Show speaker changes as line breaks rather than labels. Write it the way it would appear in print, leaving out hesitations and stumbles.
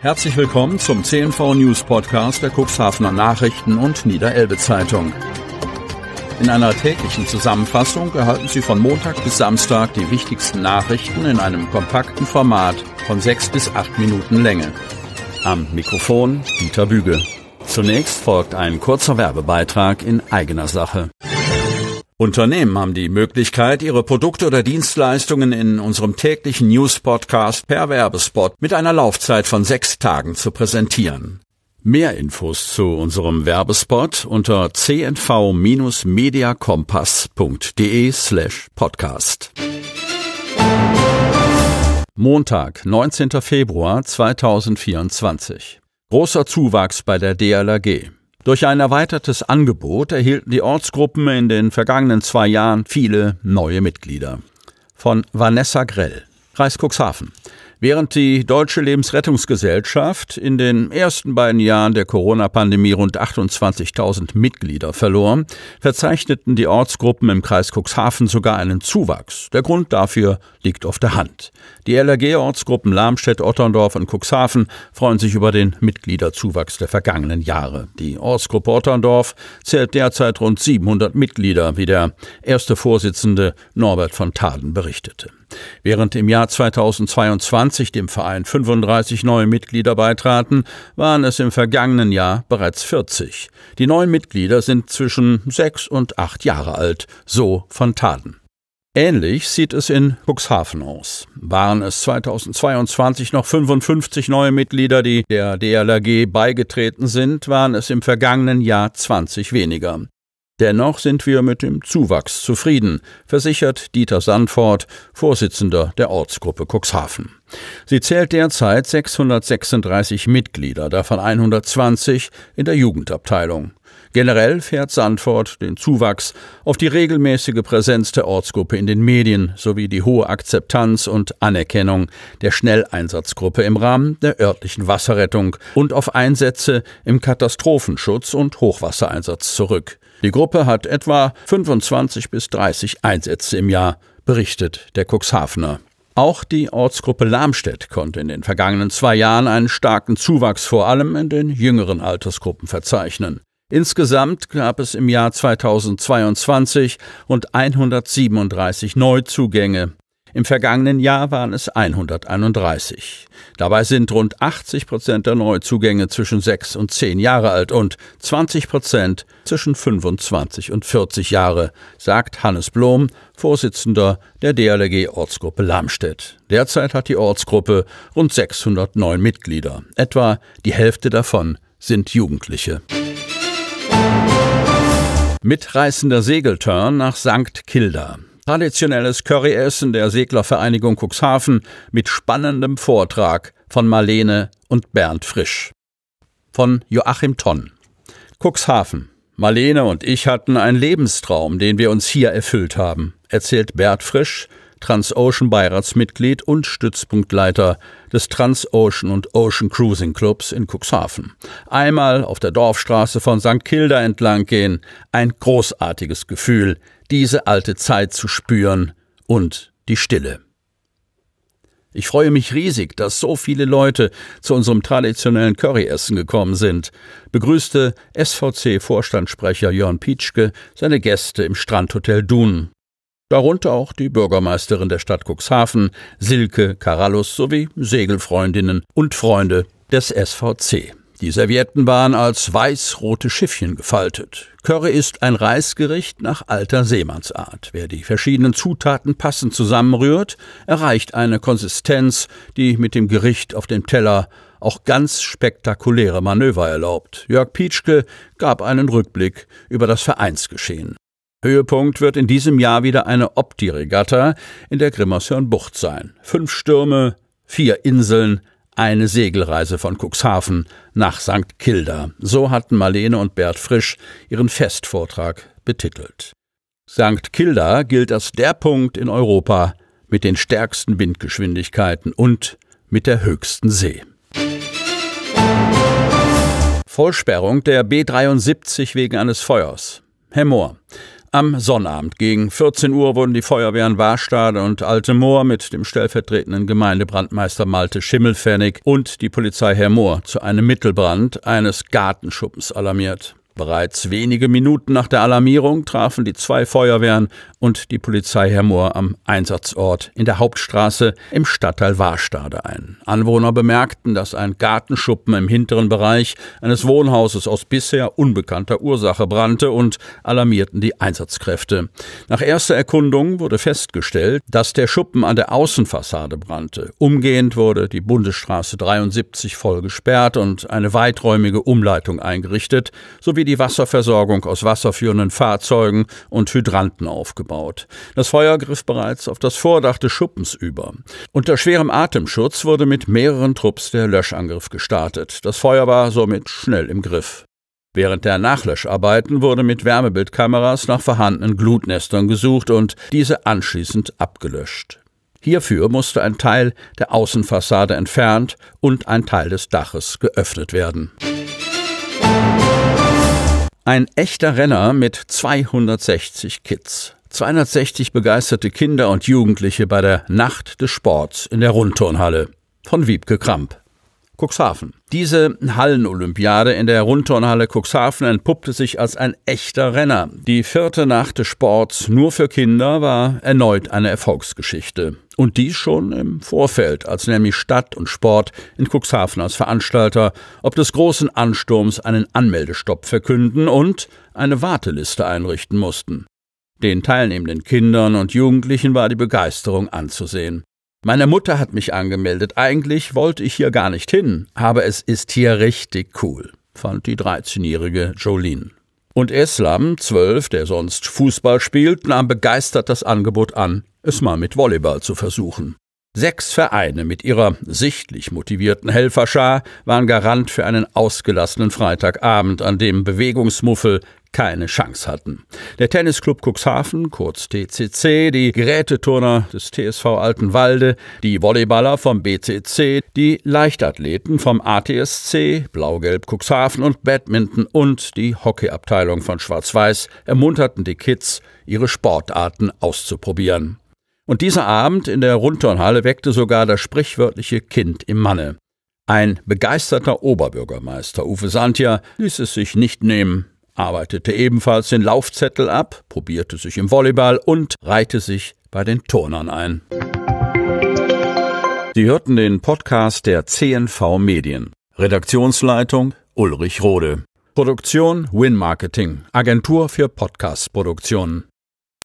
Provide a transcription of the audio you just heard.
Herzlich willkommen zum CNV News Podcast der Cuxhavener Nachrichten und Niederelbe Zeitung. In einer täglichen Zusammenfassung erhalten Sie von Montag bis Samstag die wichtigsten Nachrichten in einem kompakten Format von 6 bis 8 Minuten Länge. Am Mikrofon Dieter Büge. Zunächst folgt ein kurzer Werbebeitrag in eigener Sache. Unternehmen haben die Möglichkeit, ihre Produkte oder Dienstleistungen in unserem täglichen News-Podcast per Werbespot mit einer Laufzeit von 6 Tagen zu präsentieren. Mehr Infos zu unserem Werbespot unter cnv-mediakompass.de/podcast. Montag, 19. Februar 2024. Großer Zuwachs bei der DLRG. Durch ein erweitertes Angebot erhielten die Ortsgruppen in den vergangenen 2 Jahren viele neue Mitglieder. Von Vanessa Grell, Kreis Cuxhaven. Während die Deutsche Lebensrettungsgesellschaft in den ersten beiden Jahren der Corona-Pandemie rund 28.000 Mitglieder verlor, verzeichneten die Ortsgruppen im Kreis Cuxhaven sogar einen Zuwachs. Der Grund dafür liegt auf der Hand. Die LRG-Ortsgruppen Lamstedt, Otterndorf und Cuxhaven freuen sich über den Mitgliederzuwachs der vergangenen Jahre. Die Ortsgruppe Otterndorf zählt derzeit rund 700 Mitglieder, wie der erste Vorsitzende Norbert von Taden berichtete. Während im Jahr 2022 dem Verein 35 neue Mitglieder beitraten, waren es im vergangenen Jahr bereits 40. Die neuen Mitglieder sind zwischen 6 und 8 Jahre alt, so von Taden. Ähnlich sieht es in Cuxhaven aus. Waren es 2022 noch 55 neue Mitglieder, die der DLRG beigetreten sind, waren es im vergangenen Jahr 20 weniger. Dennoch sind wir mit dem Zuwachs zufrieden, versichert Dieter Sandfort, Vorsitzender der Ortsgruppe Cuxhaven. Sie zählt derzeit 636 Mitglieder, davon 120 in der Jugendabteilung. Generell fährt Sandfort den Zuwachs auf die regelmäßige Präsenz der Ortsgruppe in den Medien sowie die hohe Akzeptanz und Anerkennung der Schnelleinsatzgruppe im Rahmen der örtlichen Wasserrettung und auf Einsätze im Katastrophenschutz und Hochwassereinsatz zurück. Die Gruppe hat etwa 25 bis 30 Einsätze im Jahr, berichtet der Cuxhavener. Auch die Ortsgruppe Lamstedt konnte in den vergangenen 2 Jahren einen starken Zuwachs vor allem in den jüngeren Altersgruppen verzeichnen. Insgesamt gab es im Jahr 2022 rund 137 Neuzugänge. Im vergangenen Jahr waren es 131. Dabei sind rund 80% der Neuzugänge zwischen 6 und 10 Jahre alt und 20% zwischen 25 und 40 Jahre, sagt Hannes Blom, Vorsitzender der DLRG-Ortsgruppe Lamstedt. Derzeit hat die Ortsgruppe rund 609 Mitglieder. Etwa die Hälfte davon sind Jugendliche. Mitreißender Segeltörn nach St. Kilda. Traditionelles Curryessen der Seglervereinigung Cuxhaven mit spannendem Vortrag von Marlene und Bernd Frisch. Von Joachim Tonn. Cuxhaven. Marlene und ich hatten einen Lebenstraum, den wir uns hier erfüllt haben, erzählt Bernd Frisch, Transocean-Beiratsmitglied und Stützpunktleiter des Transocean und Ocean Cruising Clubs in Cuxhaven. Einmal auf der Dorfstraße von St. Kilda entlang gehen, ein großartiges Gefühl, diese alte Zeit zu spüren und die Stille. Ich freue mich riesig, dass so viele Leute zu unserem traditionellen Curryessen gekommen sind, begrüßte SVC-Vorstandssprecher Jörn Pietschke seine Gäste im Strandhotel Dun. Darunter auch die Bürgermeisterin der Stadt Cuxhaven, Silke Karallus, sowie Segelfreundinnen und Freunde des SVC. Die Servietten waren als weiß-rote Schiffchen gefaltet. Curry ist ein Reisgericht nach alter Seemannsart. Wer die verschiedenen Zutaten passend zusammenrührt, erreicht eine Konsistenz, die mit dem Gericht auf dem Teller auch ganz spektakuläre Manöver erlaubt. Jörg Pietschke gab einen Rückblick über das Vereinsgeschehen. Höhepunkt wird in diesem Jahr wieder eine Opti-Regatta in der Grimmershörnbucht sein. 5 Stürme, 4 Inseln, eine Segelreise von Cuxhaven nach St. Kilda. So hatten Marlene und Bert Frisch ihren Festvortrag betitelt. St. Kilda gilt als der Punkt in Europa mit den stärksten Windgeschwindigkeiten und mit der höchsten See. Vollsperrung der B73 wegen eines Feuers. Herr Mohr. Am Sonnabend gegen 14 Uhr wurden die Feuerwehren Warstade und Altemoor mit dem stellvertretenden Gemeindebrandmeister Malte Schimmelpfennig und die Polizei Hermoor zu einem Mittelbrand eines Gartenschuppens alarmiert. Bereits wenige Minuten nach der Alarmierung trafen die 2 Feuerwehren und die Polizei Hermoor am Einsatzort in der Hauptstraße im Stadtteil Warstade ein. Anwohner bemerkten, dass ein Gartenschuppen im hinteren Bereich eines Wohnhauses aus bisher unbekannter Ursache brannte und alarmierten die Einsatzkräfte. Nach erster Erkundung wurde festgestellt, dass der Schuppen an der Außenfassade brannte. Umgehend wurde die Bundesstraße 73 voll gesperrt und eine weiträumige Umleitung eingerichtet, sowie die Wasserversorgung aus wasserführenden Fahrzeugen und Hydranten aufgebaut. Das Feuer griff bereits auf das Vordach des Schuppens über. Unter schwerem Atemschutz wurde mit mehreren Trupps der Löschangriff gestartet. Das Feuer war somit schnell im Griff. Während der Nachlöscharbeiten wurde mit Wärmebildkameras nach vorhandenen Glutnestern gesucht und diese anschließend abgelöscht. Hierfür musste ein Teil der Außenfassade entfernt und ein Teil des Daches geöffnet werden. Ein echter Renner mit 260 Kids. 260 begeisterte Kinder und Jugendliche bei der Nacht des Sports in der Rundturnhalle. Von Wiebke Kramp. Cuxhaven. Diese Hallenolympiade in der Rundturnhalle Cuxhaven entpuppte sich als ein echter Renner. Die 4. Nacht des Sports nur für Kinder war erneut eine Erfolgsgeschichte. Und dies schon im Vorfeld, als nämlich Stadt und Sport in Cuxhaven als Veranstalter ob des großen Ansturms einen Anmeldestopp verkünden und eine Warteliste einrichten mussten. Den teilnehmenden Kindern und Jugendlichen war die Begeisterung anzusehen. Meine Mutter hat mich angemeldet. Eigentlich wollte ich hier gar nicht hin, aber es ist hier richtig cool, fand die 13-jährige Jolene. Und Eslam, 12, der sonst Fußball spielt, nahm begeistert das Angebot an, es mal mit Volleyball zu versuchen. 6 Vereine mit ihrer sichtlich motivierten Helferschar waren Garant für einen ausgelassenen Freitagabend, an dem Bewegungsmuffel keine Chance hatten. Der Tennisclub Cuxhaven, kurz TCC, die Geräteturner des TSV Altenwalde, die Volleyballer vom BCC, die Leichtathleten vom ATSC, Blau-Gelb Cuxhaven und Badminton und die Hockeyabteilung von Schwarz-Weiß ermunterten die Kids, ihre Sportarten auszuprobieren. Und dieser Abend in der Rundturnhalle weckte sogar das sprichwörtliche Kind im Manne. Ein begeisterter Oberbürgermeister, Uwe Santia, ließ es sich nicht nehmen, arbeitete ebenfalls den Laufzettel ab, probierte sich im Volleyball und reihte sich bei den Turnern ein. Sie hörten den Podcast der CNV Medien. Redaktionsleitung Ulrich Rode. Produktion Win Marketing, Agentur für Podcast-Produktionen.